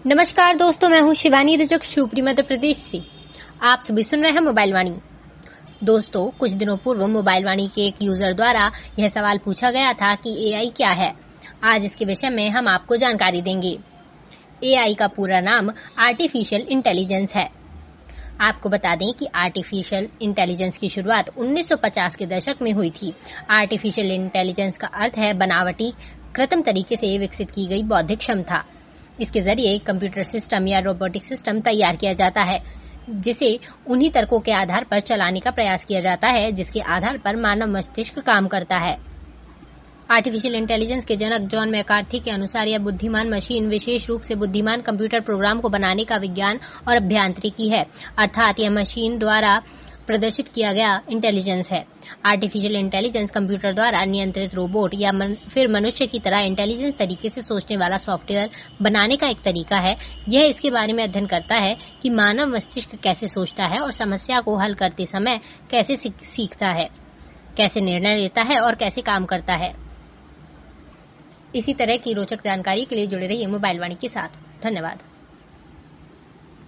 नमस्कार दोस्तों, मैं हूं शिवानी रजक, शिवपुरी मध्य प्रदेश से। आप सभी सुन रहे हैं मोबाइल वाणी। दोस्तों, कुछ दिनों पूर्व मोबाइल वाणी के एक यूजर द्वारा यह सवाल पूछा गया था कि एआई क्या है। आज इसके विषय में हम आपको जानकारी देंगे। एआई का पूरा नाम आर्टिफिशियल इंटेलिजेंस है। आपको बता दें कि आर्टिफिशियल इंटेलिजेंस की शुरुआत 1950 के दशक में हुई थी। आर्टिफिशियल इंटेलिजेंस का अर्थ है बनावटी, कृत्रिम तरीके से विकसित की गई बौद्धिक क्षमता। इसके जरिए कंप्यूटर सिस्टम या रोबोटिक सिस्टम तैयार किया जाता है, जिसे उन्हीं तर्कों के आधार पर चलाने का प्रयास किया जाता है जिसके आधार पर मानव मस्तिष्क काम करता है। आर्टिफिशियल इंटेलिजेंस के जनक जॉन मैकार्थी के अनुसार यह बुद्धिमान मशीन विशेष रूप से बुद्धिमान कंप्यूटर प्रोग्राम को बनाने का विज्ञान और अभियांत्रिकी है, अर्थात यह मशीन द्वारा प्रदर्शित किया गया इंटेलिजेंस है। आर्टिफिशियल इंटेलिजेंस कंप्यूटर द्वारा नियंत्रित रोबोट या फिर मनुष्य की तरह इंटेलिजेंस तरीके से सोचने वाला सॉफ्टवेयर बनाने का एक तरीका है। यह इसके बारे में अध्ययन करता है कि मानव मस्तिष्क कैसे सोचता है और समस्या को हल करते समय कैसे सीखता है, कैसे निर्णय लेता है और कैसे काम करता है। इसी तरह की रोचक जानकारी के लिए जुड़े रहिए मोबाइल वाणी के साथ। धन्यवाद।